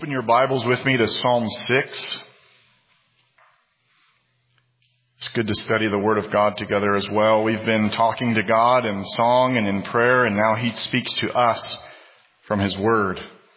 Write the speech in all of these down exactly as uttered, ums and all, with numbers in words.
Open your Bibles with me to Psalm six. It's good to study the Word of God together as well. We've been talking to God in song and in prayer, and now He speaks to us from His Word.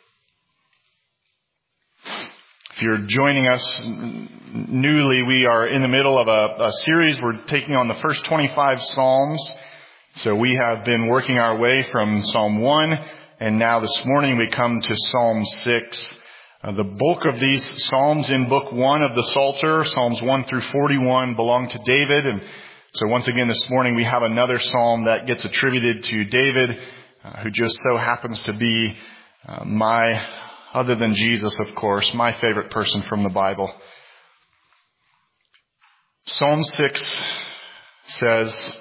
If you're joining us newly, we are in the middle of a, a series. We're taking on the first twenty-five Psalms. So we have been working our way from Psalm one, and now this morning we come to Psalm six. Uh, the bulk of these Psalms in Book one of the Psalter, Psalms one through forty-one, belong to David. And so once again this morning we have another Psalm that gets attributed to David, uh, who just so happens to be uh, my, other than Jesus of course, my favorite person from the Bible. Psalm six says,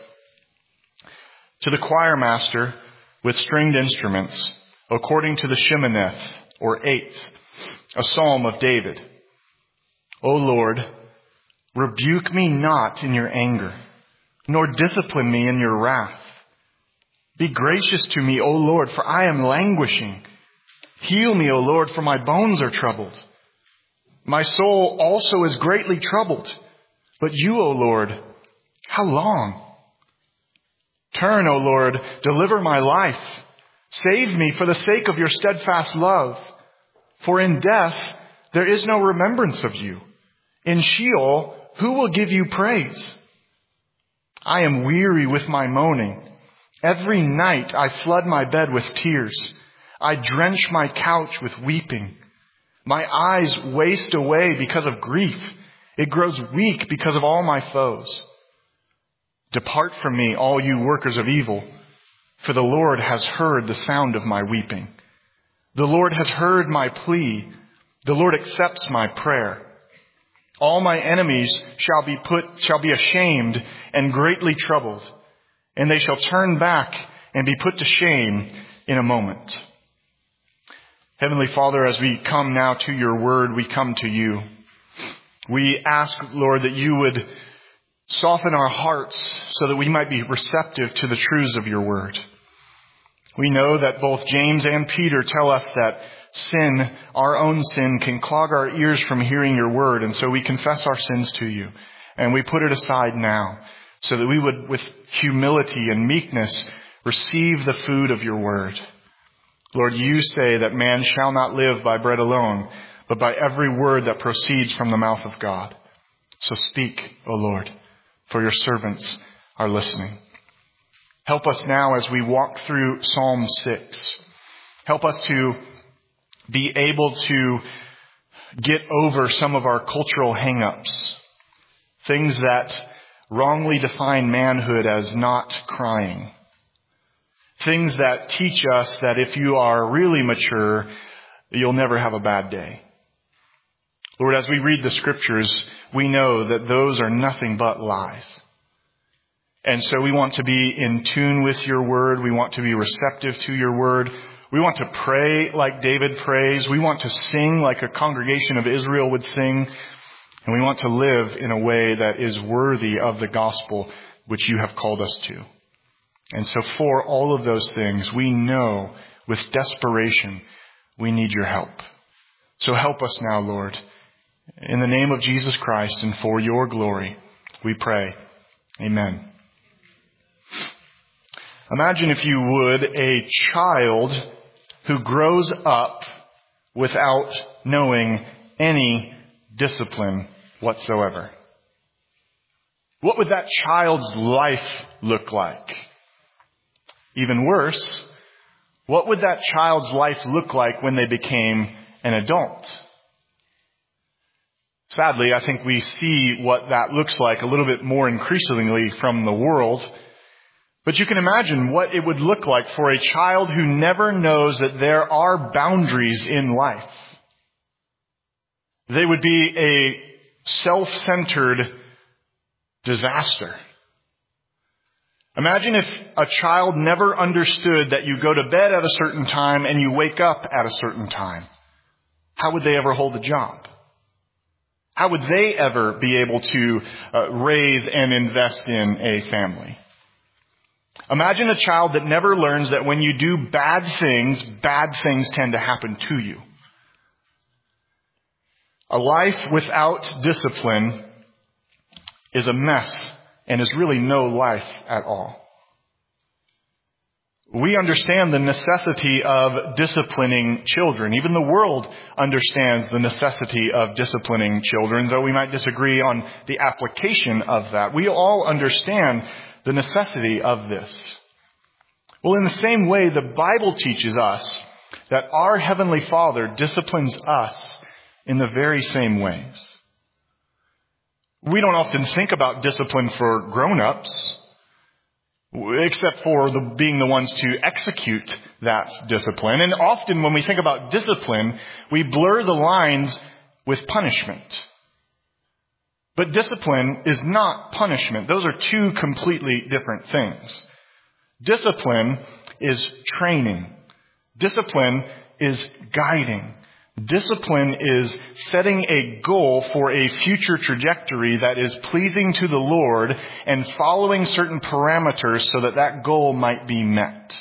"To the choir master with stringed instruments, according to the Sheminith, or eighth, a psalm of David. O Lord, rebuke me not in your anger, nor discipline me in your wrath. Be gracious to me, O Lord, for I am languishing. Heal me, O Lord, for my bones are troubled. My soul also is greatly troubled. But you, O Lord, how long? Turn, O Lord, deliver my life. Save me for the sake of your steadfast love. For in death there is no remembrance of you. In Sheol, who will give you praise? I am weary with my moaning. Every night I flood my bed with tears. I drench my couch with weeping. My eyes waste away because of grief. It grows weak because of all my foes. Depart from me, all you workers of evil, for the Lord has heard the sound of my weeping. The Lord has heard my plea. The Lord accepts my prayer. All my enemies shall be put, shall be ashamed and greatly troubled, and they shall turn back and be put to shame in a moment." Heavenly Father, as we come now to your word, we come to you. We ask, Lord, that you would soften our hearts so that we might be receptive to the truths of your word. We know that both James and Peter tell us that sin, our own sin, can clog our ears from hearing your word. And so we confess our sins to you. And we put it aside now so that we would, with humility and meekness, receive the food of your word. Lord, you say that man shall not live by bread alone, but by every word that proceeds from the mouth of God. So speak, O Lord, for your servants are listening. Help us now as we walk through Psalm six. Help us to be able to get over some of our cultural hang-ups. Things that wrongly define manhood as not crying. Things that teach us that if you are really mature, you'll never have a bad day. Lord, as we read the scriptures, we know that those are nothing but lies. And so we want to be in tune with your word. We want to be receptive to your word. We want to pray like David prays. We want to sing like a congregation of Israel would sing. And we want to live in a way that is worthy of the gospel which you have called us to. And so for all of those things, we know with desperation we need your help. So help us now, Lord. In the name of Jesus Christ and for your glory, we pray. Amen. Imagine, if you would, a child who grows up without knowing any discipline whatsoever. What would that child's life look like? Even worse, what would that child's life look like when they became an adult? Sadly, I think we see what that looks like a little bit more increasingly from the world. But you can imagine what it would look like for a child who never knows that there are boundaries in life. They would be a self-centered disaster. Imagine if a child never understood that you go to bed at a certain time and you wake up at a certain time. How would they ever hold a job? How would they ever be able to uh, raise and invest in a family? Imagine a child that never learns that when you do bad things, bad things tend to happen to you. A life without discipline is a mess and is really no life at all. We understand the necessity of disciplining children. Even the world understands the necessity of disciplining children, though we might disagree on the application of that. We all understand the necessity of this. Well, in the same way, the Bible teaches us that our Heavenly Father disciplines us in the very same ways. We don't often think about discipline for grown-ups, except for the, being the ones to execute that discipline. And often when we think about discipline, we blur the lines with punishment. But discipline is not punishment. Those are two completely different things. Discipline is training. Discipline is guiding. Discipline is setting a goal for a future trajectory that is pleasing to the Lord and following certain parameters so that that goal might be met.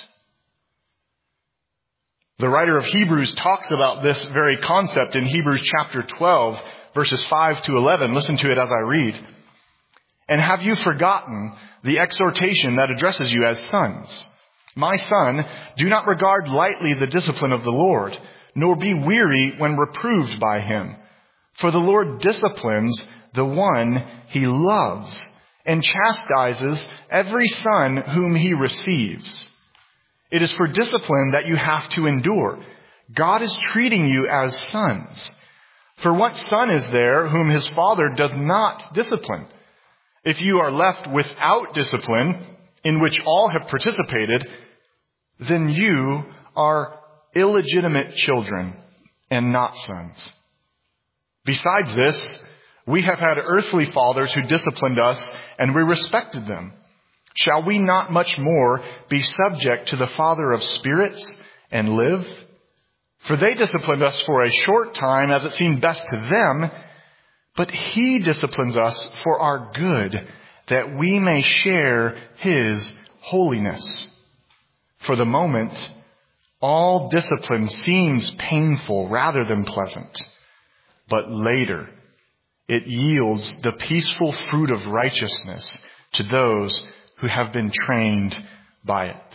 The writer of Hebrews talks about this very concept in Hebrews chapter twelve, verses five to eleven. Listen to it as I read. And have you forgotten the exhortation that addresses you as sons? My son, do not regard lightly the discipline of the Lord, nor be weary when reproved by him. For the Lord disciplines the one he loves, and chastises every son whom he receives. It is for discipline that you have to endure. God is treating you as sons. For what son is there whom his father does not discipline? If you are left without discipline, in which all have participated, then you are illegitimate children and not sons. Besides this, we have had earthly fathers who disciplined us, and we respected them. Shall we not much more be subject to the Father of spirits and live? For they disciplined us for a short time as it seemed best to them, but he disciplines us for our good, that we may share his holiness. For the moment, all discipline seems painful rather than pleasant, but later it yields the peaceful fruit of righteousness to those who have been trained by it.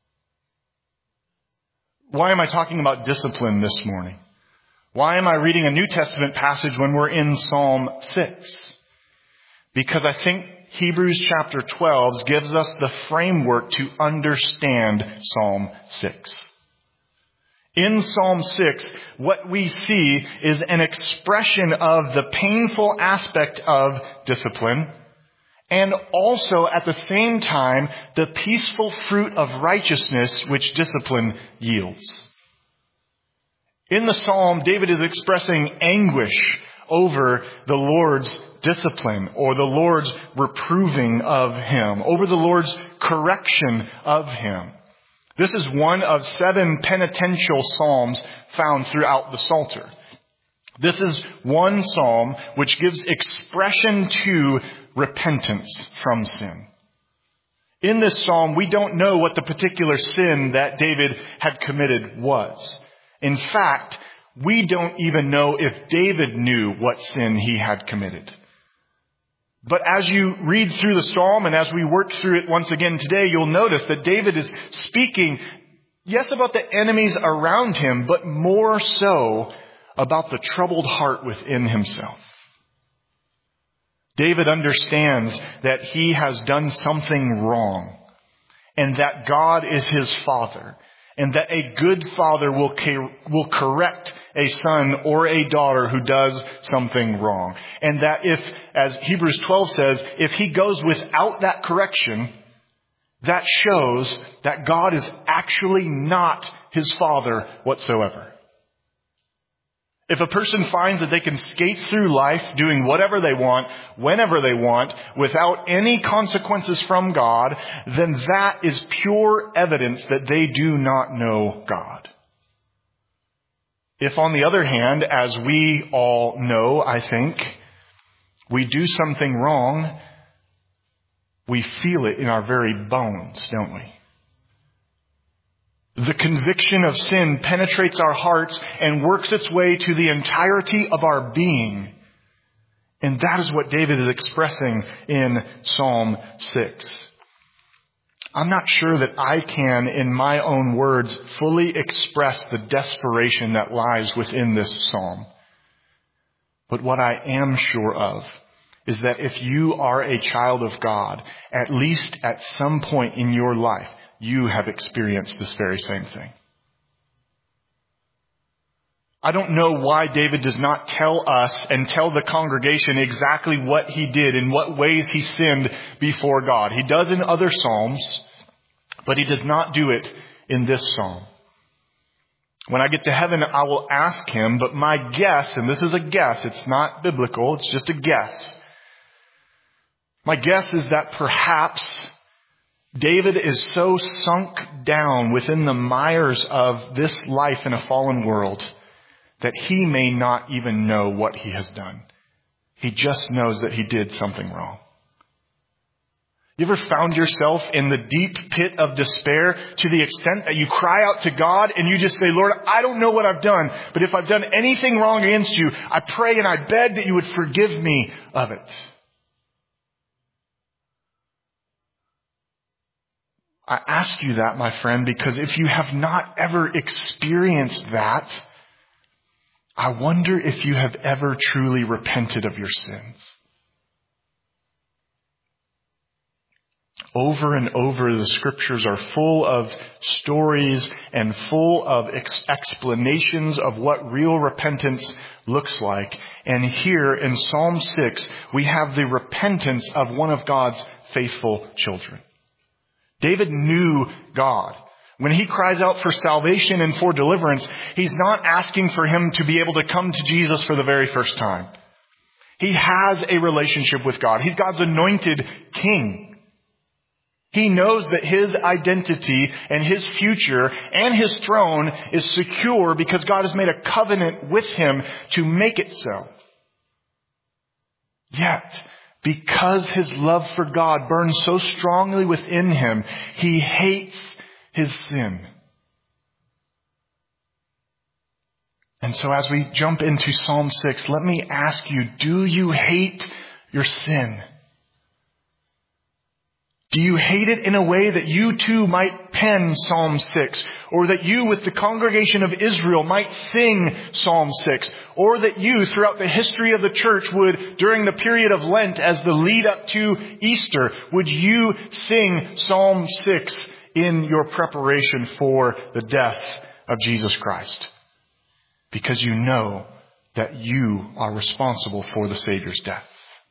Why am I talking about discipline this morning? Why am I reading a New Testament passage when we're in Psalm six? Because I think Hebrews chapter twelve gives us the framework to understand Psalm six. In Psalm six, what we see is an expression of the painful aspect of discipline, and also at the same time, the peaceful fruit of righteousness which discipline yields. In the psalm, David is expressing anguish over the Lord's discipline, or the Lord's reproving of him, over the Lord's correction of him. This is one of seven penitential psalms found throughout the Psalter. This is one psalm which gives expression to repentance from sin. In this psalm, we don't know what the particular sin that David had committed was. In fact, we don't even know if David knew what sin he had committed. But as you read through the psalm and as we work through it once again today, you'll notice that David is speaking, yes, about the enemies around him, but more so about the troubled heart within himself. David understands that he has done something wrong, and that God is his father, and that a good father will will correct a son or a daughter who does something wrong. And that if, as Hebrews twelve says, if he goes without that correction, that shows that God is actually not his father whatsoever. If a person finds that they can skate through life doing whatever they want, whenever they want, without any consequences from God, then that is pure evidence that they do not know God. If, on the other hand, as we all know, I think, we do something wrong, we feel it in our very bones, don't we? The conviction of sin penetrates our hearts and works its way to the entirety of our being. And that is what David is expressing in Psalm six. I'm not sure that I can, in my own words, fully express the desperation that lies within this psalm. But what I am sure of is that if you are a child of God, at least at some point in your life, you have experienced this very same thing. I don't know why David does not tell us and tell the congregation exactly what he did, in what ways he sinned before God. He does in other psalms, but he does not do it in this psalm. When I get to heaven, I will ask him, but my guess, and this is a guess, it's not biblical, it's just a guess. My guess is that perhaps David is so sunk down within the mires of this life in a fallen world that he may not even know what he has done. He just knows that he did something wrong. You ever found yourself in the deep pit of despair to the extent that you cry out to God and you just say, Lord, I don't know what I've done, but if I've done anything wrong against you, I pray and I beg that you would forgive me of it. I ask you that, my friend, because if you have not ever experienced that, I wonder if you have ever truly repented of your sins. Over and over, the scriptures are full of stories and full of ex- explanations of what real repentance looks like. And here in Psalm six, we have the repentance of one of God's faithful children. David knew God. When he cries out for salvation and for deliverance, he's not asking for him to be able to come to Jesus for the very first time. He has a relationship with God. He's God's anointed king. He knows that his identity and his future and his throne is secure because God has made a covenant with him to make it so. Yet, because his love for God burns so strongly within him, he hates his sin. And so as we jump into Psalm six, let me ask you, do you hate your sin? Do you hate it in a way that you too might pen Psalm six? Or that you with the congregation of Israel might sing Psalm six? Or that you throughout the history of the church would, during the period of Lent as the lead up to Easter, would you sing Psalm six in your preparation for the death of Jesus Christ? Because you know that you are responsible for the Savior's death.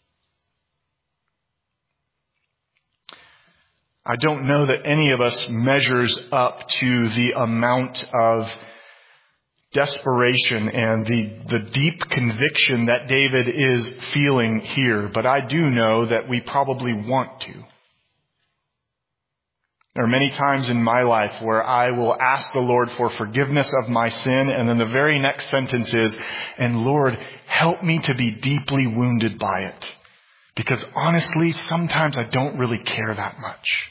I don't know that any of us measures up to the amount of desperation and the, the deep conviction that David is feeling here, but I do know that we probably want to. There are many times in my life where I will ask the Lord for forgiveness of my sin, and then the very next sentence is, and Lord, help me to be deeply wounded by it. Because honestly, sometimes I don't really care that much.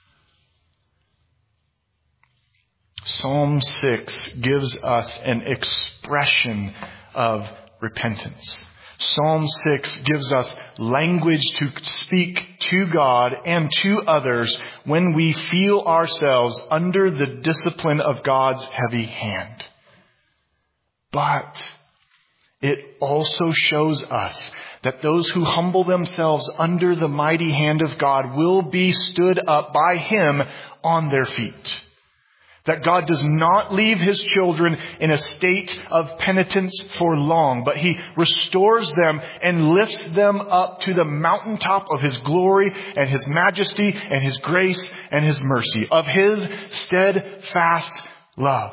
Psalm six gives us an expression of repentance. Psalm six gives us language to speak to God and to others when we feel ourselves under the discipline of God's heavy hand. But it also shows us that those who humble themselves under the mighty hand of God will be stood up by Him on their feet. That God does not leave His children in a state of penitence for long, but He restores them and lifts them up to the mountaintop of His glory and His majesty and His grace and His mercy, of His steadfast love.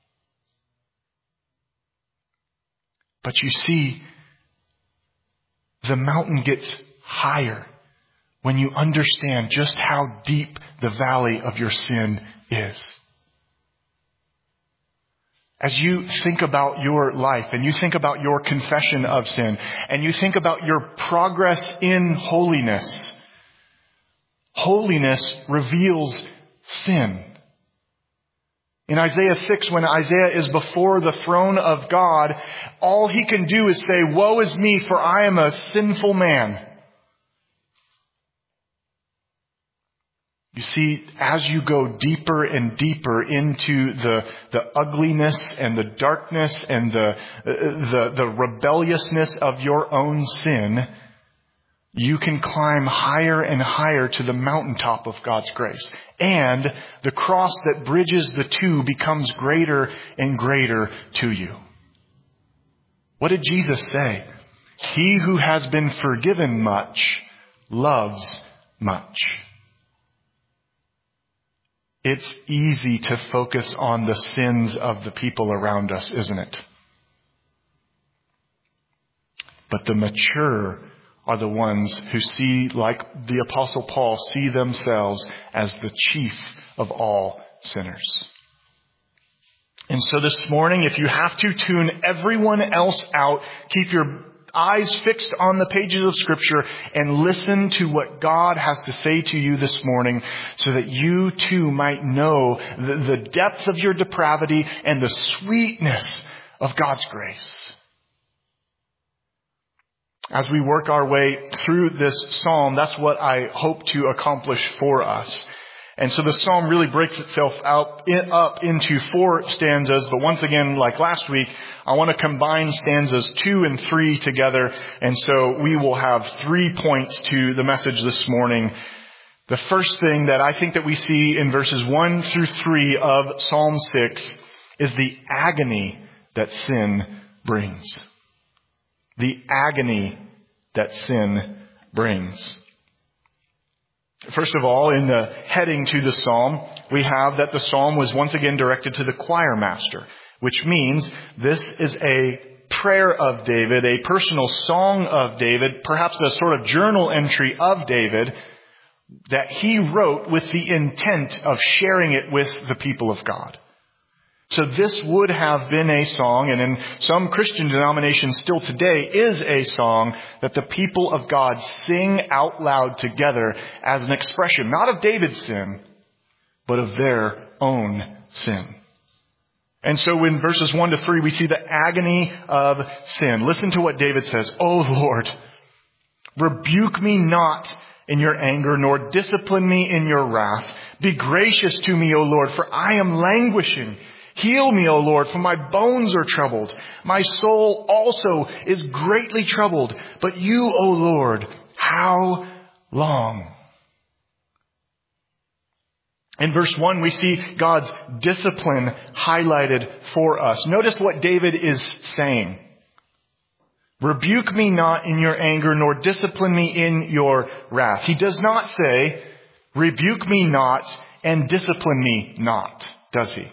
But you see, the mountain gets higher when you understand just how deep the valley of your sin is. As you think about your life and you think about your confession of sin and you think about your progress in holiness, holiness reveals sin. In Isaiah six, when Isaiah is before the throne of God, all he can do is say, "Woe is me, for I am a sinful man." You see, as you go deeper and deeper into the, the ugliness and the darkness and the, the, the rebelliousness of your own sin, you can climb higher and higher to the mountaintop of God's grace. And the cross that bridges the two becomes greater and greater to you. What did Jesus say? He who has been forgiven much loves much. It's easy to focus on the sins of the people around us, isn't it? But the mature are the ones who see, like the Apostle Paul, see themselves as the chief of all sinners. And so this morning, if you have to tune everyone else out, keep your eyes fixed on the pages of Scripture and listen to what God has to say to you this morning so that you too might know the, the depth of your depravity and the sweetness of God's grace. As we work our way through this psalm, that's what I hope to accomplish for us. And so the psalm really breaks itself out in, up into four stanzas. But once again, like last week, I want to combine stanzas two and three together. And so we will have three points to the message this morning. The first thing that I think that we see in verses one through three of Psalm six is the agony that sin brings. The agony that sin brings. First of all, in the heading to the psalm, we have that the psalm was once again directed to the choir master, which means this is a prayer of David, a personal song of David, perhaps a sort of journal entry of David that he wrote with the intent of sharing it with the people of God. So this would have been a song, and in some Christian denominations still today is a song that the people of God sing out loud together as an expression, not of David's sin, but of their own sin. And so in verses one to three, we see the agony of sin. Listen to what David says. "O Lord, rebuke me not in your anger, nor discipline me in your wrath. Be gracious to me, O Lord, for I am languishing. Heal me, O Lord, for my bones are troubled. My soul also is greatly troubled. But you, O Lord, how long?" In verse one, we see God's discipline highlighted for us. Notice what David is saying. "Rebuke me not in your anger, nor discipline me in your wrath." He does not say, "Rebuke me not and discipline me not," does he?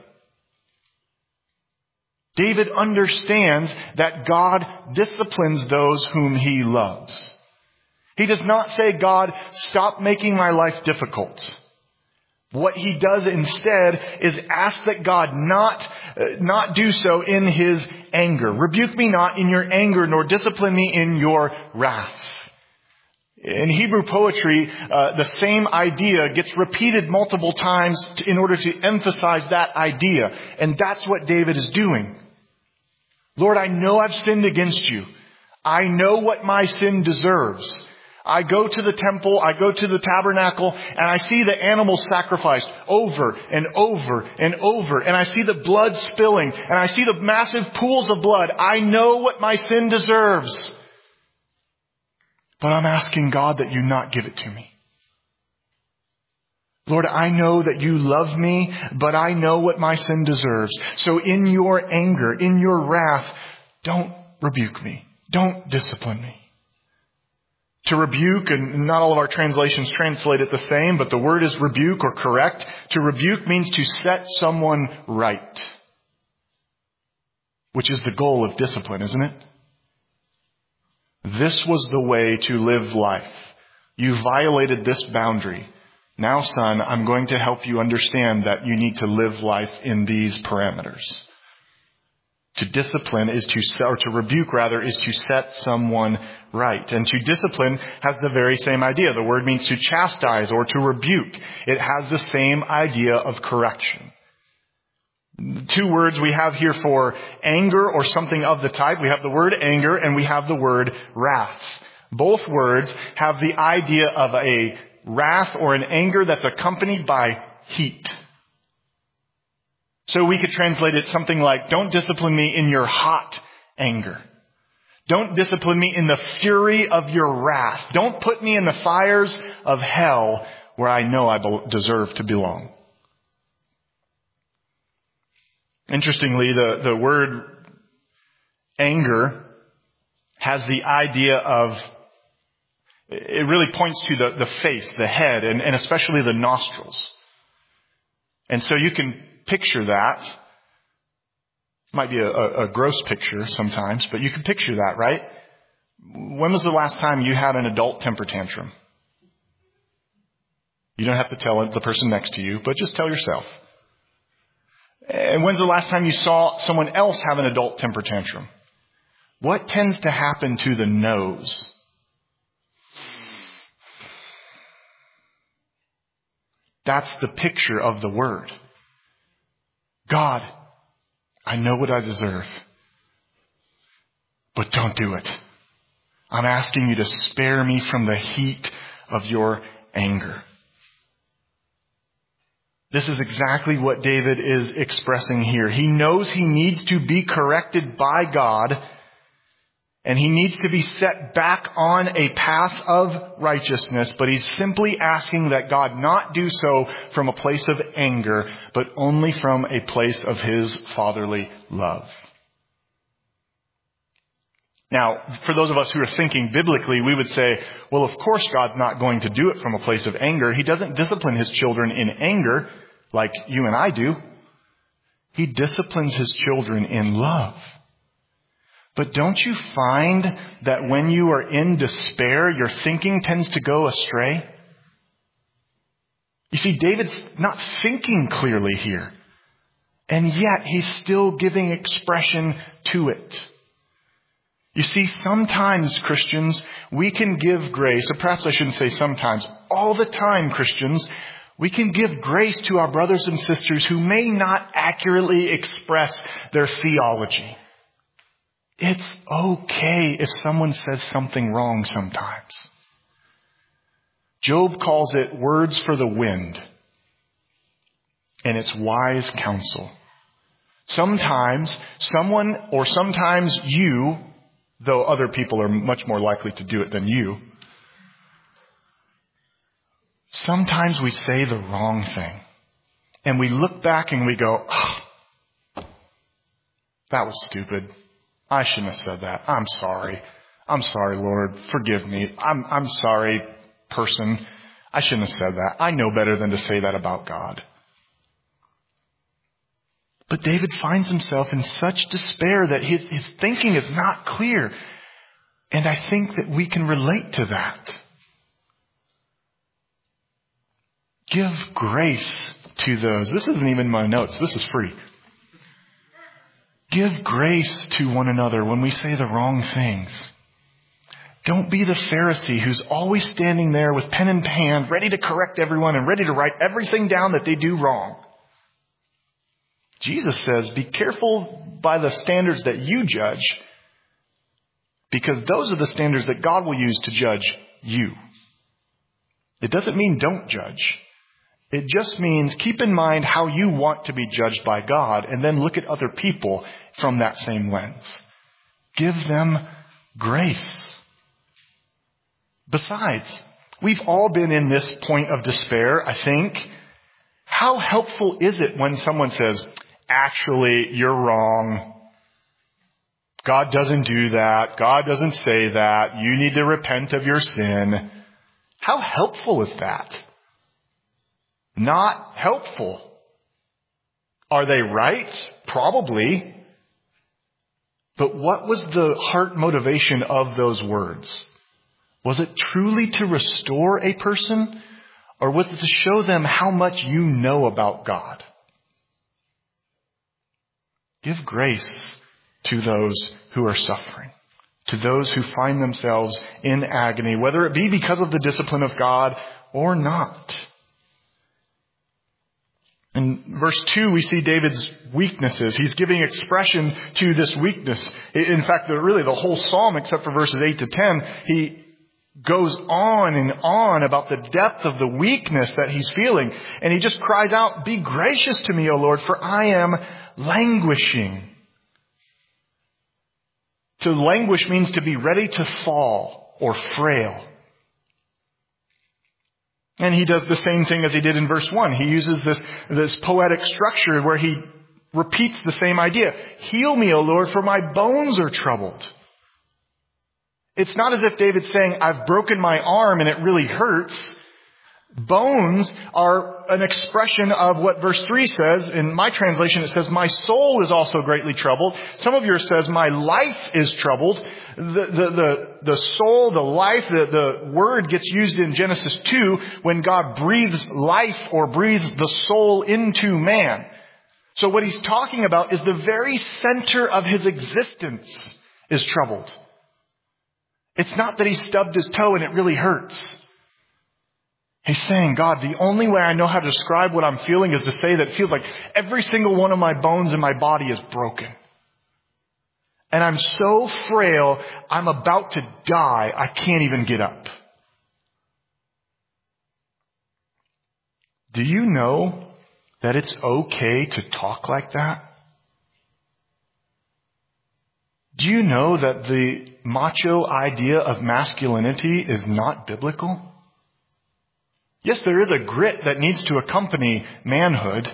David understands that God disciplines those whom he loves. He does not say, "God, stop making my life difficult." What he does instead is ask that God not, uh, not do so in his anger. "Rebuke me not in your anger, nor discipline me in your wrath." In Hebrew poetry, uh, the same idea gets repeated multiple times to, in order to emphasize that idea. And that's what David is doing. "Lord, I know I've sinned against you. I know what my sin deserves. I go to the temple, I go to the tabernacle, and I see the animals sacrificed over and over and over. And I see the blood spilling, and I see the massive pools of blood. I know what my sin deserves. But I'm asking God that you not give it to me. Lord, I know that you love me, but I know what my sin deserves. So in your anger, in your wrath, don't rebuke me. Don't discipline me." To rebuke, and not all of our translations translate it the same, but the word is rebuke or correct. To rebuke means to set someone right, which is the goal of discipline, isn't it? This was the way to live life. You violated this boundary. Now, son, I'm going to help you understand that you need to live life in these parameters. To discipline is to, or to rebuke rather, is to set someone right. And to discipline has the very same idea. The word means to chastise or to rebuke. It has the same idea of correction. Two words we have here for anger or something of the type. We have the word anger and we have the word wrath. Both words have the idea of a wrath or an anger that's accompanied by heat. So we could translate it something like, don't discipline me in your hot anger. Don't discipline me in the fury of your wrath. Don't put me in the fires of hell where I know I deserve to belong. Interestingly, the, the word anger has the idea of, it really points to the, the face, the head, and, and especially the nostrils. And so you can picture that. Might be a, a, a gross picture sometimes, but you can picture that, right? When was the last time you had an adult temper tantrum? You don't have to tell the person next to you, but just tell yourself. And when's the last time you saw someone else have an adult temper tantrum? What tends to happen to the nose? That's the picture of the word. God, I know what I deserve, but don't do it. I'm asking you to spare me from the heat of your anger. This is exactly what David is expressing here. He knows he needs to be corrected by God, and he needs to be set back on a path of righteousness, but he's simply asking that God not do so from a place of anger, but only from a place of his fatherly love. Now, for those of us who are thinking biblically, we would say, well, of course God's not going to do it from a place of anger. He doesn't discipline his children in anger like you and I do. He disciplines his children in love. But don't you find that when you are in despair, your thinking tends to go astray? You see, David's not thinking clearly here. And yet he's still giving expression to it. You see, sometimes, Christians, we can give grace, or perhaps I shouldn't say sometimes, all the time, Christians, we can give grace to our brothers and sisters who may not accurately express their theology. It's okay if someone says something wrong sometimes. Job calls it words for the wind, and it's wise counsel. Sometimes someone, or sometimes you, though other people are much more likely to do it than you, sometimes we say the wrong thing. And we look back and we go, oh, that was stupid. I shouldn't have said that. I'm sorry. I'm sorry, Lord. Forgive me. I'm, I'm sorry, person. I shouldn't have said that. I know better than to say that about God. But David finds himself in such despair that his, his thinking is not clear. And I think that we can relate to that. Give grace to those. This isn't even my notes. This is free. Give grace to one another when we say the wrong things. Don't be the Pharisee who's always standing there with pen in hand, ready to correct everyone and ready to write everything down that they do wrong. Jesus says, be careful by the standards that you judge, because those are the standards that God will use to judge you. It doesn't mean don't judge. It just means keep in mind how you want to be judged by God, and then look at other people from that same lens. Give them grace. Besides, we've all been in this point of despair, I think. How helpful is it when someone says, actually, you're wrong. God doesn't do that. God doesn't say that. You need to repent of your sin. How helpful is that? Not helpful. Are they right? Probably. But what was the heart motivation of those words? Was it truly to restore a person? Or was it to show them how much you know about God? Give grace to those who are suffering, to those who find themselves in agony, whether it be because of the discipline of God or not. In verse two, we see David's weaknesses. He's giving expression to this weakness. In fact, the, really the whole psalm, except for verses eight to ten, he goes on and on about the depth of the weakness that he's feeling. And he just cries out, "Be gracious to me, O Lord, for I am languishing." To languish means to be ready to fall or frail. And he does the same thing as he did in verse one. He uses this, this poetic structure where he repeats the same idea. "Heal me, O Lord, for my bones are troubled." It's not as if David's saying, "I've broken my arm and it really hurts." Bones are an expression of what verse three says. In my translation, it says, "My soul is also greatly troubled." Some of yours says, "My life is troubled." The, the, the, the soul, the life, the, the word gets used in Genesis two when God breathes life or breathes the soul into man. So what he's talking about is the very center of his existence is troubled. It's not that he stubbed his toe and it really hurts. He's saying, "God, the only way I know how to describe what I'm feeling is to say that it feels like every single one of my bones in my body is broken. And I'm so frail, I'm about to die. I can't even get up." Do you know that it's okay to talk like that? Do you know that the macho idea of masculinity is not biblical? Yes, there is a grit that needs to accompany manhood.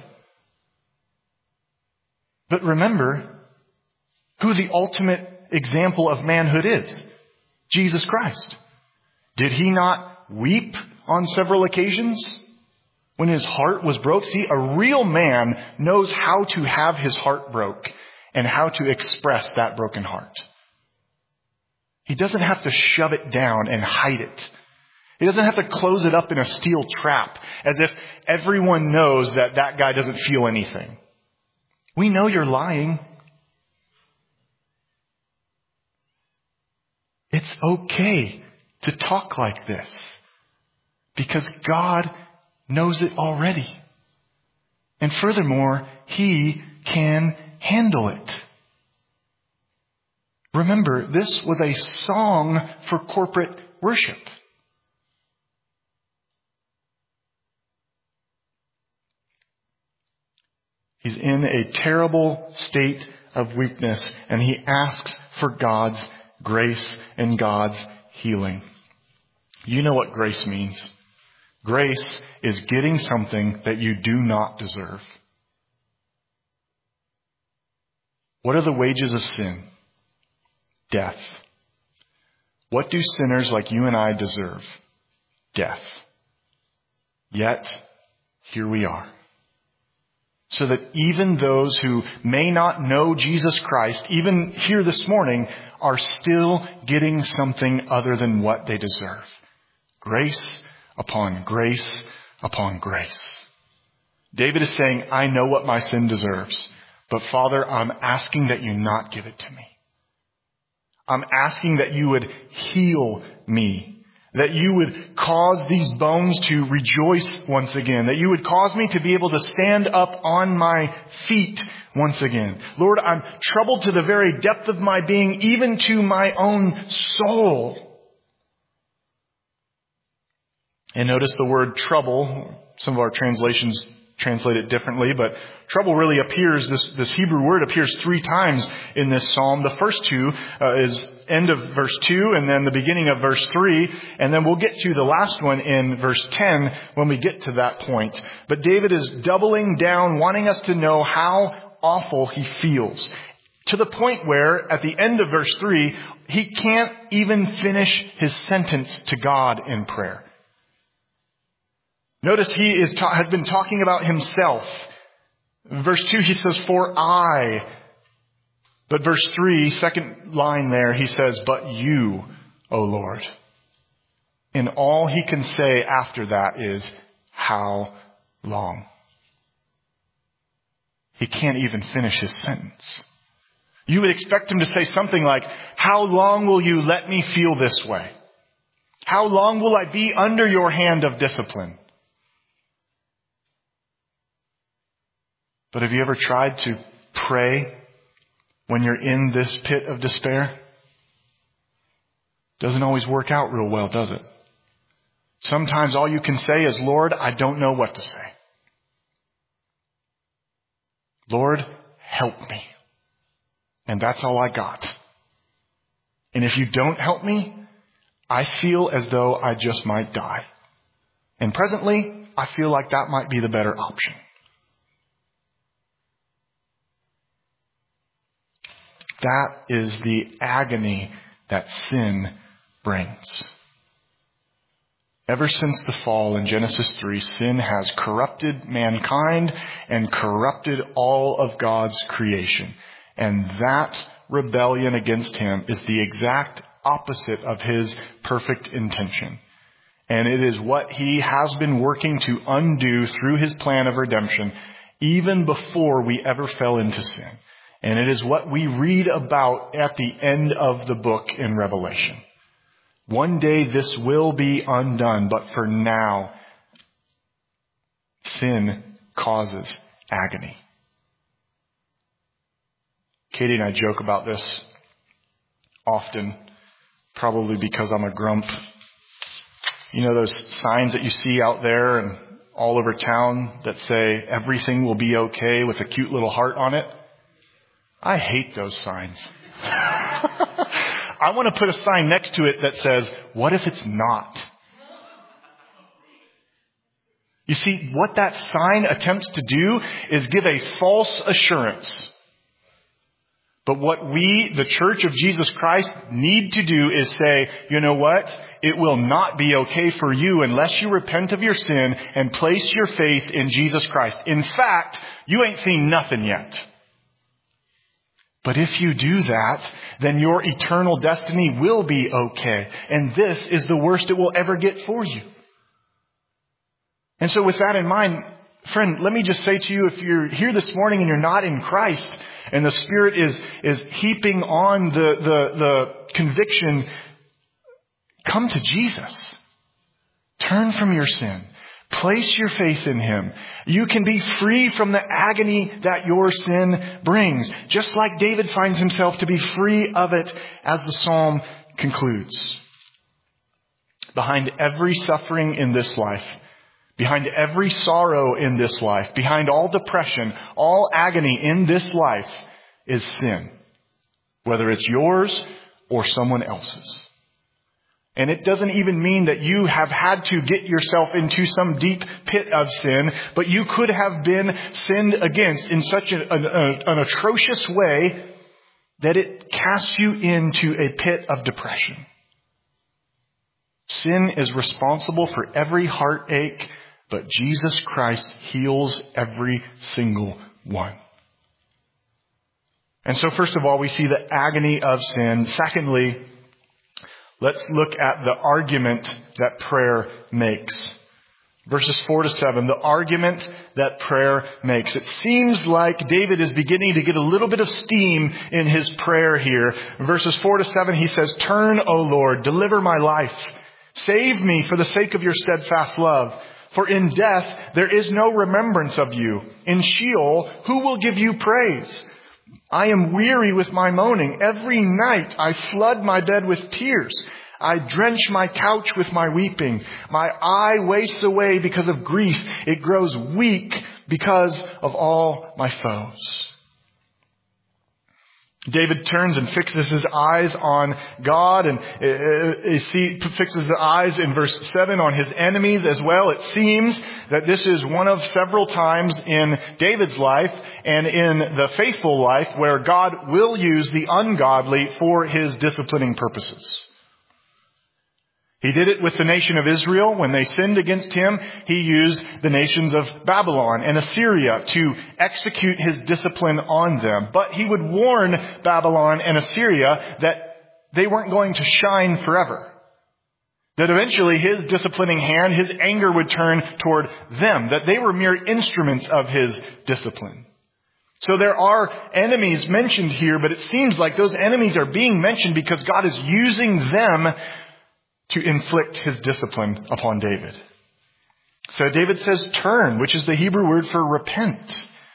But remember who the ultimate example of manhood is. Jesus Christ. Did he not weep on several occasions when his heart was broke? See, a real man knows how to have his heart broke and how to express that broken heart. He doesn't have to shove it down and hide it. He doesn't have to close it up in a steel trap as if everyone knows that that guy doesn't feel anything. We know you're lying. It's okay to talk like this because God knows it already. And furthermore, he can handle it. Remember, this was a song for corporate worship. He's in a terrible state of weakness, and he asks for God's grace and God's healing. You know what grace means. Grace is getting something that you do not deserve. What are the wages of sin? Death. What do sinners like you and I deserve? Death. Yet, here we are. So that even those who may not know Jesus Christ, even here this morning, are still getting something other than what they deserve. Grace upon grace upon grace. David is saying, "I know what my sin deserves, but Father, I'm asking that you not give it to me. I'm asking that you would heal me. That you would cause these bones to rejoice once again. That you would cause me to be able to stand up on my feet once again. Lord, I'm troubled to the very depth of my being, even to my own soul." And notice the word trouble. Some of our translations translate it differently, but trouble really appears, this, this Hebrew word appears three times in this psalm. The first two uh, is end of verse two and then the beginning of verse three. And then we'll get to the last one in verse ten when we get to that point. But David is doubling down, wanting us to know how awful he feels. To the point where at the end of verse three, he can't even finish his sentence to God in prayer. Notice he is ta- has been talking about himself. In verse two, he says, "For I." But verse three, second line there, he says, "But you, O Lord." And all he can say after that is, "How long?" He can't even finish his sentence. You would expect him to say something like, "How long will you let me feel this way? How long will I be under your hand of discipline?" But have you ever tried to pray when you're in this pit of despair? Doesn't always work out real well, does it? Sometimes all you can say is, Lord, I don't know what to say. Lord, help me. And that's all I got. And if you don't help me, I feel as though I just might die. And presently, I feel like that might be the better option. That is the agony that sin brings. Ever since the fall in Genesis three, sin has corrupted mankind and corrupted all of God's creation. And that rebellion against him is the exact opposite of his perfect intention. And it is what he has been working to undo through his plan of redemption even before we ever fell into sin. And it is what we read about at the end of the book in Revelation. One day this will be undone, but for now, sin causes agony. Katie and I joke about this often, probably because I'm a grump. You know those signs that you see out there and all over town that say everything will be okay with a cute little heart on it? I hate those signs. I want to put a sign next to it that says, what if it's not? You see, what that sign attempts to do is give a false assurance. But what we, the Church of Jesus Christ, need to do is say, you know what? It will not be okay for you unless you repent of your sin and place your faith in Jesus Christ. In fact, you ain't seen nothing yet. But if you do that, then your eternal destiny will be okay. And this is the worst it will ever get for you. And so with that in mind, friend, let me just say to you, if you're here this morning and you're not in Christ, and the Spirit is, is heaping on the, the, the conviction, come to Jesus. Turn from your sin. Place your faith in Him. You can be free from the agony that your sin brings, just like David finds himself to be free of it as the psalm concludes. Behind every suffering in this life, behind every sorrow in this life, behind all depression, all agony in this life is sin, whether it's yours or someone else's. And it doesn't even mean that you have had to get yourself into some deep pit of sin, but you could have been sinned against in such an, an, an atrocious way that it casts you into a pit of depression. Sin is responsible for every heartache, but Jesus Christ heals every single one. And so first of all, we see the agony of sin. Secondly, let's look at the argument that prayer makes. Verses four to seven, the argument that prayer makes. It seems like David is beginning to get a little bit of steam in his prayer here. In verses four to seven, he says, "Turn, O Lord, deliver my life. Save me for the sake of your steadfast love. For in death there is no remembrance of you. In Sheol, who will give you praise? I am weary with my moaning. Every night I flood my bed with tears. I drench my couch with my weeping. My eye wastes away because of grief. It grows weak because of all my foes." David turns and fixes his eyes on God, and he fixes the eyes in verse seven on his enemies as well. It seems that this is one of several times in David's life and in the faithful life where God will use the ungodly for His disciplining purposes. He did it with the nation of Israel. When they sinned against Him, He used the nations of Babylon and Assyria to execute His discipline on them. But He would warn Babylon and Assyria that they weren't going to shine forever. That eventually His disciplining hand, His anger would turn toward them. That they were mere instruments of His discipline. So there are enemies mentioned here, but it seems like those enemies are being mentioned because God is using them to inflict His discipline upon David. So David says turn, which is the Hebrew word for repent.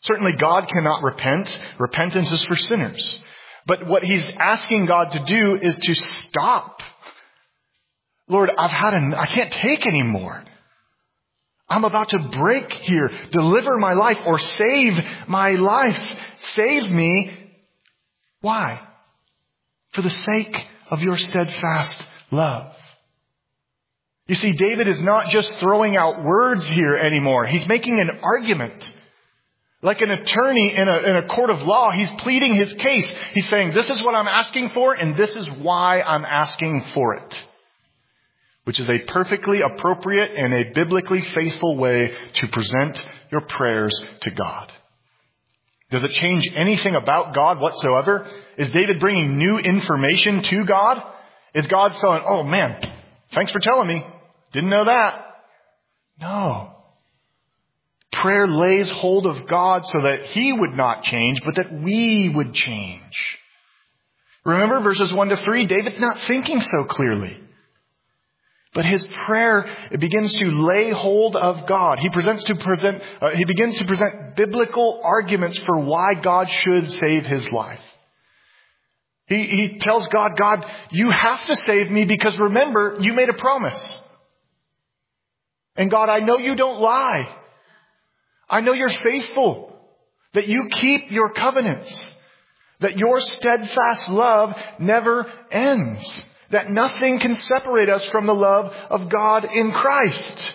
Certainly God cannot repent. Repentance is for sinners. But what he's asking God to do is to stop. Lord, I've had an, I can't take anymore. I'm about to break here. Deliver my life or save my life. Save me. Why? For the sake of your steadfast love. You see, David is not just throwing out words here anymore. He's making an argument. Like an attorney in a, in a court of law, he's pleading his case. He's saying, this is what I'm asking for, and this is why I'm asking for it. Which is a perfectly appropriate and a biblically faithful way to present your prayers to God. Does it change anything about God whatsoever? Is David bringing new information to God? Is God saying, oh man, thanks for telling me. Didn't know that. No. Prayer lays hold of God so that He would not change, but that we would change. Remember verses one to three, David's not thinking so clearly. But his prayer, it begins to lay hold of God. He presents to present, uh, he begins to present biblical arguments for why God should save his life. He, he tells God, God, you have to save me because remember, you made a promise. And God, I know you don't lie. I know you're faithful, that you keep your covenants, that your steadfast love never ends. That nothing can separate us from the love of God in Christ.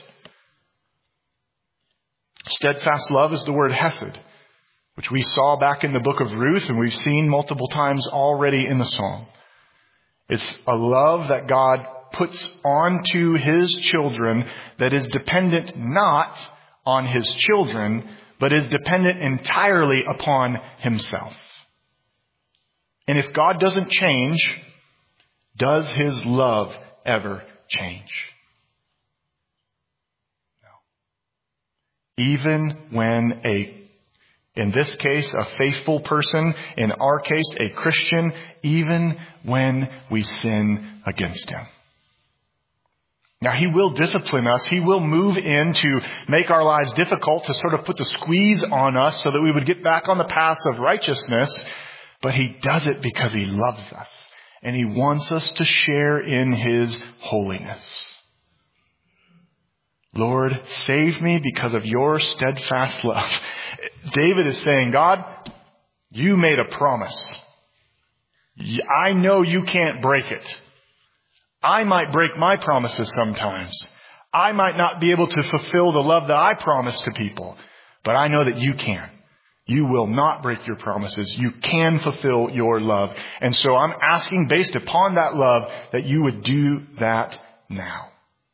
Steadfast love is the word hesed, which we saw back in the book of Ruth and we've seen multiple times already in the psalm. It's a love that God puts onto His children that is dependent not on His children, but is dependent entirely upon Himself. And if God doesn't change, does His love ever change? No. Even when a, in this case, a faithful person, in our case, a Christian, even when we sin against Him. Now, He will discipline us. He will move in to make our lives difficult, to sort of put the squeeze on us so that we would get back on the path of righteousness. But He does it because He loves us. And He wants us to share in His holiness. Lord, save me because of your steadfast love. David is saying, God, you made a promise. I know you can't break it. I might break my promises sometimes. I might not be able to fulfill the love that I promise to people. But I know that you can. You will not break your promises. You can fulfill your love. And so I'm asking based upon that love that you would do that now.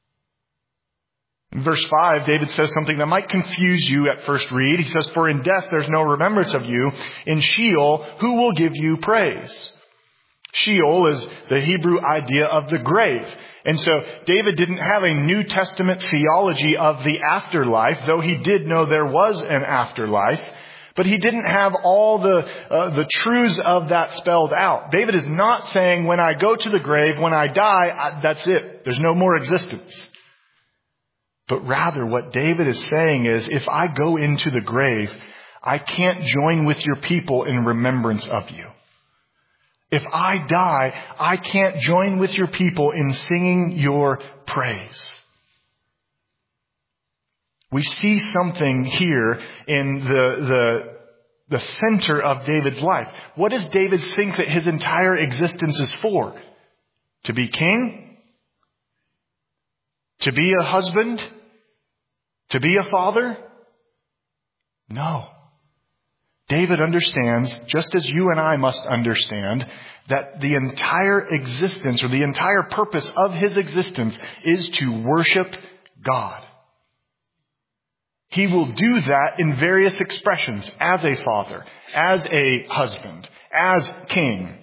In verse five, David says something that might confuse you at first read. He says, for in death there's no remembrance of you. In Sheol, who will give you praise? Sheol is the Hebrew idea of the grave. And so David didn't have a New Testament theology of the afterlife, though he did know there was an afterlife. But he didn't have all the uh, the truths of that spelled out. David is not saying when I go to the grave, when I die, I, that's it. There's no more existence. But rather what David is saying is if I go into the grave, I can't join with your people in remembrance of you. If I die, I can't join with your people in singing your praise. We see something here in the, the, the center of David's life. What does David think that his entire existence is for? To be king? To be a husband? To be a father? No. David understands, just as you and I must understand, that the entire existence or the entire purpose of his existence is to worship God. He will do that in various expressions, as a father, as a husband, as king.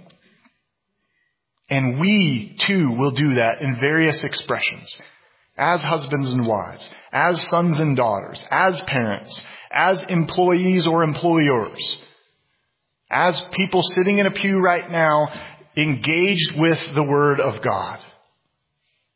And we too will do that in various expressions, as husbands and wives, as sons and daughters, as parents, as employees or employers, as people sitting in a pew right now, engaged with the Word of God.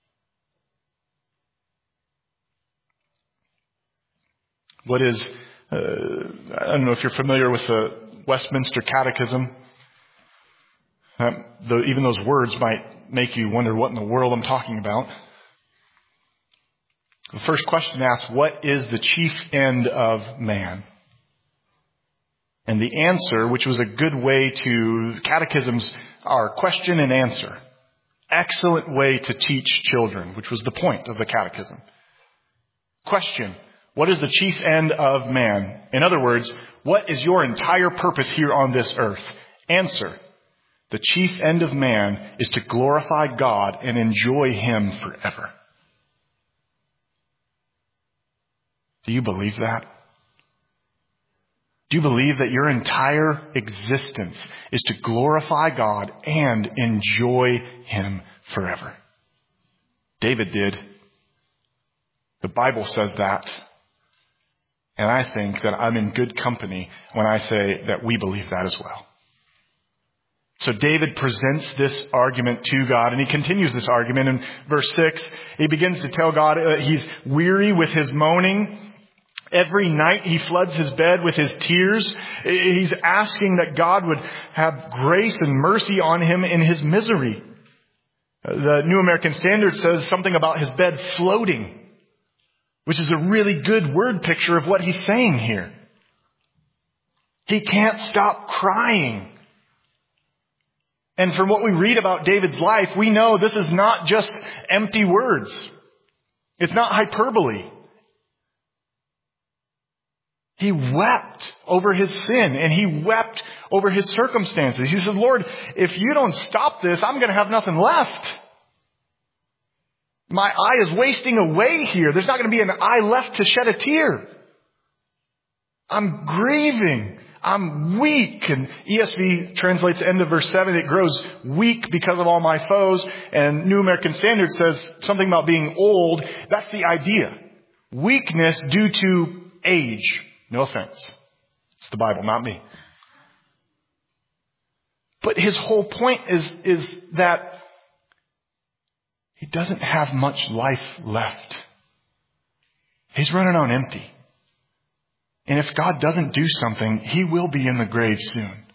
What is Uh, I don't know if you're familiar with the Westminster Catechism. Um, though even those words might make you wonder what in the world I'm talking about. The first question asks, what is the chief end of man? And the answer, which was a good way to, catechisms are question and answer. Excellent way to teach children, which was the point of the catechism. Question, what is the chief end of man? In other words, what is your entire purpose here on this earth? Answer, the chief end of man is to glorify God and enjoy Him forever. Do you believe that? Do you believe that your entire existence is to glorify God and enjoy Him forever? David did. The Bible says that. And I think that I'm in good company when I say that we believe that as well. So David presents this argument to God, and he continues this argument in verse six. He begins to tell God uh, he's weary with his moaning. Every night he floods his bed with his tears. He's asking that God would have grace and mercy on him in his misery. The New American Standard says something about his bed floating, which is a really good word picture of what he's saying here. He can't stop crying. And from what we read about David's life, we know this is not just empty words. It's not hyperbole. He wept over his sin, and he wept over his circumstances. He said, Lord, if you don't stop this, I'm going to have nothing left. My eye is wasting away here. There's not going to be an eye left to shed a tear. I'm grieving. I'm weak. And E S V translates the end of verse seven. It grows weak because of all my foes. And New American Standard says something about being old. That's the idea. Weakness due to age. No offense. It's the Bible, not me. But his whole point is, is that he doesn't have much life left. He's running on empty. And if God doesn't do something, he will be in the grave soon.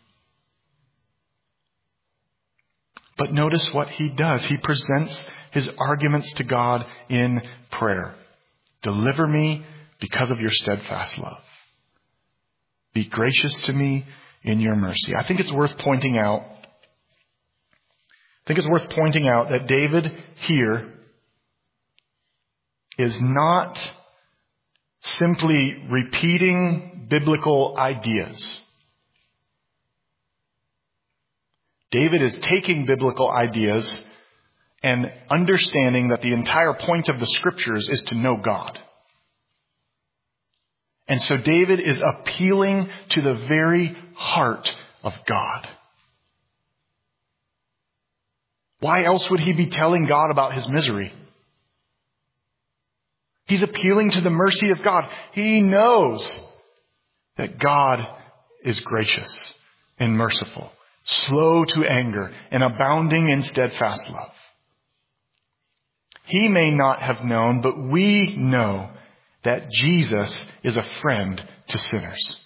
But notice what he does. He presents his arguments to God in prayer. Deliver me because of your steadfast love. Be gracious to me in your mercy. I think it's worth pointing out. I think it's worth pointing out that David here is not simply repeating biblical ideas. David is taking biblical ideas and understanding that the entire point of the scriptures is to know God. And so David is appealing to the very heart of God. Why else would he be telling God about his misery? He's appealing to the mercy of God. He knows that God is gracious and merciful, slow to anger, and abounding in steadfast love. He may not have known, but we know that Jesus is a friend to sinners.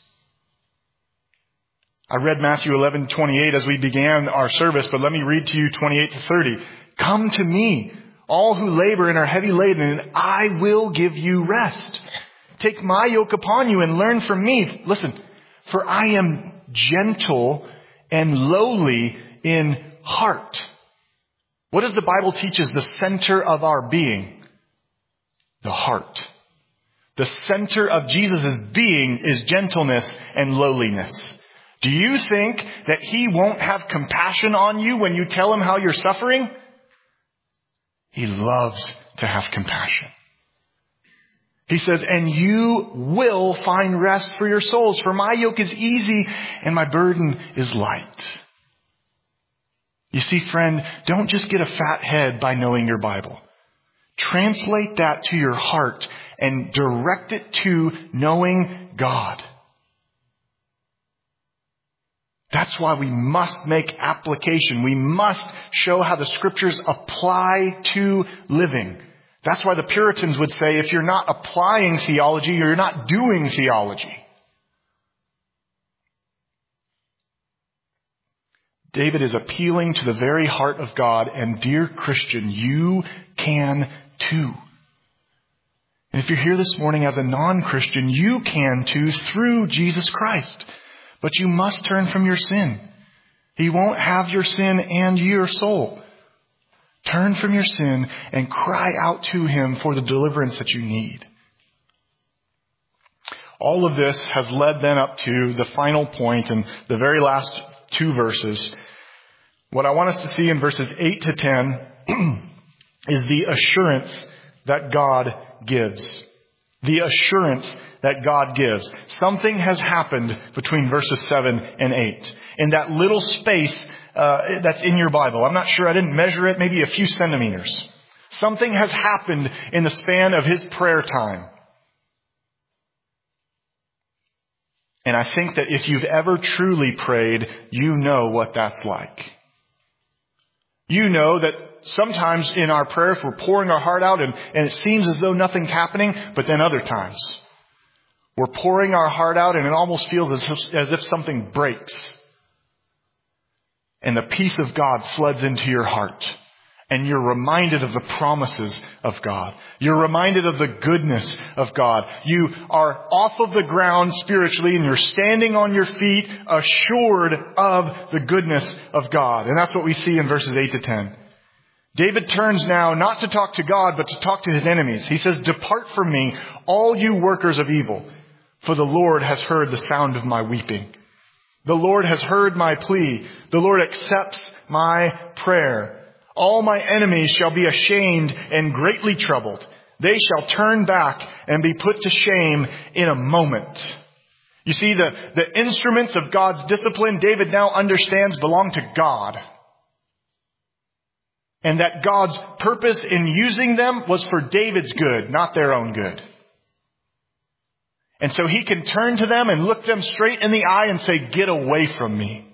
I read Matthew eleven twenty-eight as we began our service, but let me read to you twenty-eight to thirty. Come to me, all who labor and are heavy laden, and I will give you rest. Take my yoke upon you and learn from me. Listen, for I am gentle and lowly in heart. What does the Bible teach is the center of our being? The heart. The center of Jesus' being is gentleness and lowliness. Do you think that he won't have compassion on you when you tell him how you're suffering? He loves to have compassion. He says, and you will find rest for your souls, for my yoke is easy and my burden is light. You see, friend, don't just get a fat head by knowing your Bible. Translate that to your heart and direct it to knowing God. That's why we must make application. We must show how the scriptures apply to living. That's why the Puritans would say if you're not applying theology, you're not doing theology. David is appealing to the very heart of God, and dear Christian, you can too. And if you're here this morning as a non-Christian, you can too through Jesus Christ. But you must turn from your sin. He won't have your sin and your soul. Turn from your sin and cry out to Him for the deliverance that you need. All of this has led then up to the final point in the very last two verses. What I want us to see in verses eight to ten is the assurance that God gives. The assurance that God gives. Something has happened between verses seven and eight. In that little space uh, that's in your Bible. I'm not sure, I didn't measure it, maybe a few centimeters. Something has happened in the span of his prayer time. And I think that if you've ever truly prayed, you know what that's like. You know that sometimes in our prayers we're pouring our heart out and, and it seems as though nothing's happening, but then other times we're pouring our heart out and it almost feels as if, as if something breaks. And the peace of God floods into your heart. And you're reminded of the promises of God. You're reminded of the goodness of God. You are off of the ground spiritually and you're standing on your feet assured of the goodness of God. And that's what we see in verses eight to ten. David turns now not to talk to God, but to talk to his enemies. He says, "Depart from me, all you workers of evil, for the Lord has heard the sound of my weeping. The Lord has heard my plea. The Lord accepts my prayer. All my enemies shall be ashamed and greatly troubled. They shall turn back and be put to shame in a moment." You see, the, the instruments of God's discipline, David now understands, belong to God. And that God's purpose in using them was for David's good, not their own good. And so he can turn to them and look them straight in the eye and say, "Get away from me."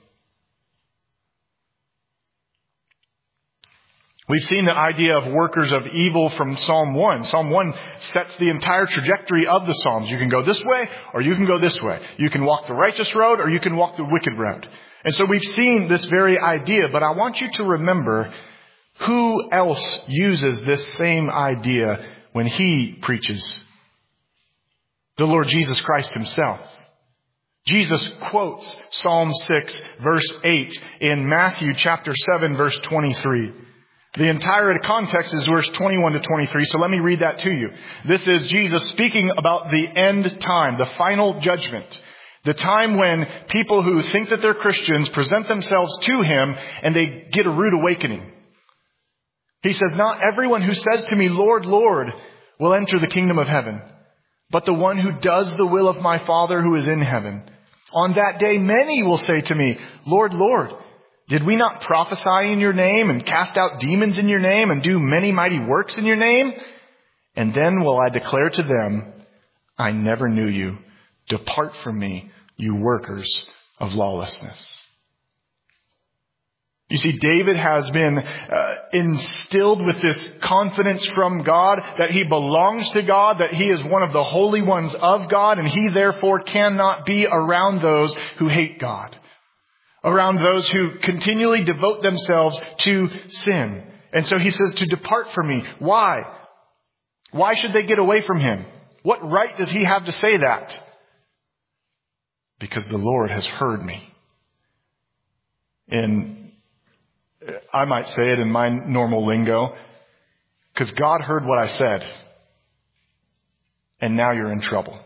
We've seen the idea of workers of evil from Psalm one. Psalm one sets the entire trajectory of the Psalms. You can go this way or you can go this way. You can walk the righteous road or you can walk the wicked road. And so we've seen this very idea, but I want you to remember who else uses this same idea when he preaches. The Lord Jesus Christ himself. Jesus quotes Psalm six verse eight in Matthew chapter seven verse twenty-three. The entire context is verse twenty-one to twenty-three, so let me read that to you. This is Jesus speaking about the end time, the final judgment. The time when people who think that they're Christians present themselves to Him and they get a rude awakening. He says, "Not everyone who says to me, 'Lord, Lord,' will enter the kingdom of heaven, but the one who does the will of my Father who is in heaven. On that day many will say to me, 'Lord, Lord, did we not prophesy in your name and cast out demons in your name and do many mighty works in your name?' And then will I declare to them, 'I never knew you. Depart from me, you workers of lawlessness.'" You see, David has been uh, instilled with this confidence from God that he belongs to God, that he is one of the holy ones of God, and he therefore cannot be around those who hate God, around those who continually devote themselves to sin. And so he says to depart from me. Why? Why should they get away from him? What right does he have to say that? Because the Lord has heard me. In I might say it in my normal lingo, because God heard what I said, and now you're in trouble.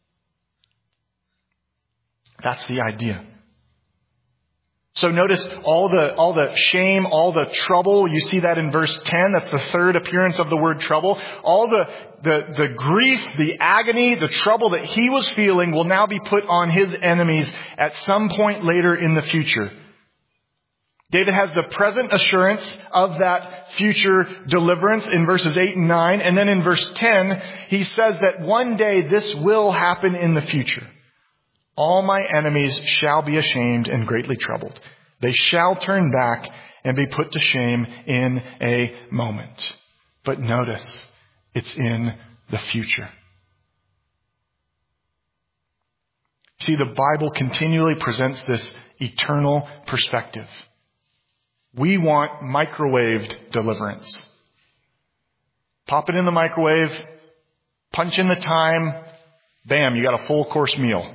That's the idea. So notice all the, all the shame, all the trouble. You see that in verse ten. That's the third appearance of the word trouble. All the, the, the grief, the agony, the trouble that he was feeling will now be put on his enemies at some point later in the future. David has the present assurance of that future deliverance in verses eight and nine. And then in verse ten, he says that one day this will happen in the future. All my enemies shall be ashamed and greatly troubled. They shall turn back and be put to shame in a moment. But notice, it's in the future. See, the Bible continually presents this eternal perspective. We want microwaved deliverance. Pop it in the microwave, punch in the time, bam, you got a full course meal.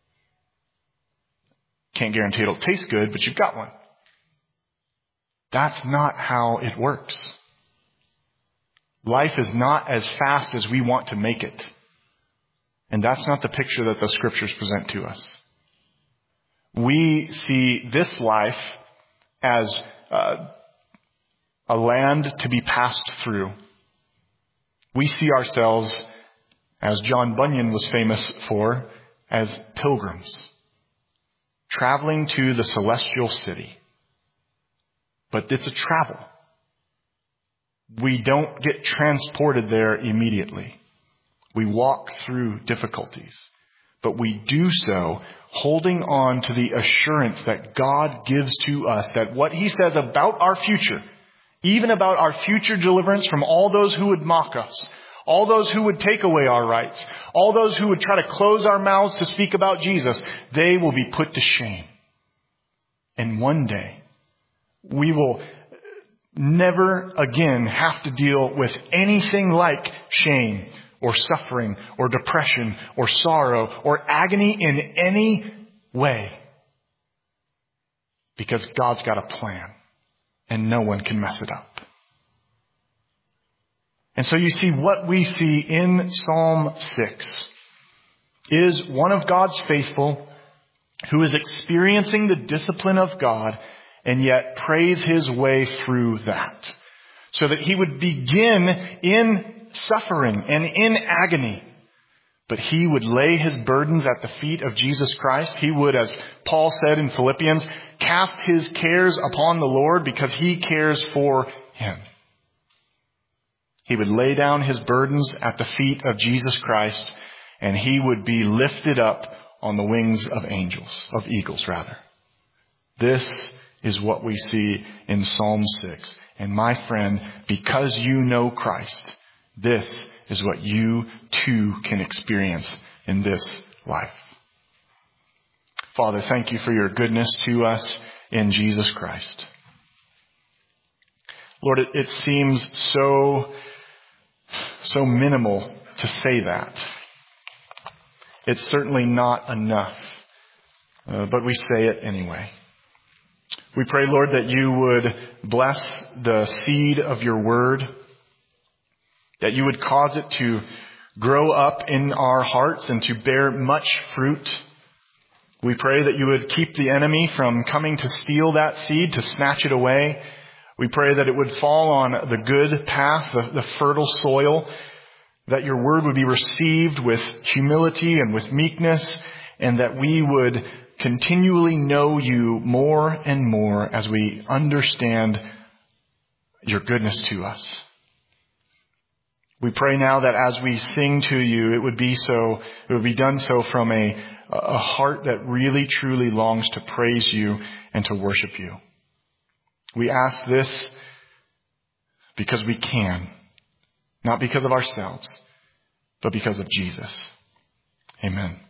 Can't guarantee it'll taste good, but you've got one. That's not how it works. Life is not as fast as we want to make it. And that's not the picture that the scriptures present to us. We see this life as uh, a land to be passed through. We see ourselves, as John Bunyan was famous for, as pilgrims, traveling to the celestial city. But it's a travel. We don't get transported there immediately. We walk through difficulties. But we do so holding on to the assurance that God gives to us, that what He says about our future, even about our future deliverance from all those who would mock us, all those who would take away our rights, all those who would try to close our mouths to speak about Jesus, they will be put to shame. And one day, we will never again have to deal with anything like shame or suffering or depression or sorrow or agony in any way. Because God's got a plan and no one can mess it up. And so you see, what we see in Psalm six is one of God's faithful who is experiencing the discipline of God and yet prays his way through that, so that he would begin in suffering and in agony, but he would lay his burdens at the feet of Jesus Christ. He would, as Paul said in Philippians, cast his cares upon the Lord because he cares for him. He would lay down his burdens at the feet of Jesus Christ, and he would be lifted up on the wings of angels, of eagles rather. This is what we see in Psalm six. And my friend, because you know Christ, this is what you too can experience in this life. Father, thank you for your goodness to us in Jesus Christ. Lord, it, it seems so, so minimal to say that. It's certainly not enough, uh, but we say it anyway. We pray, Lord, that you would bless the seed of your word, that you would cause it to grow up in our hearts and to bear much fruit. We pray that you would keep the enemy from coming to steal that seed, to snatch it away. We pray that it would fall on the good path, the, the fertile soil, that your word would be received with humility and with meekness, and that we would continually know you more and more as we understand your goodness to us. We pray now that as we sing to you, it would be so, it would be done so from a, a heart that really truly longs to praise you and to worship you. We ask this because we can, not because of ourselves, but because of Jesus. Amen.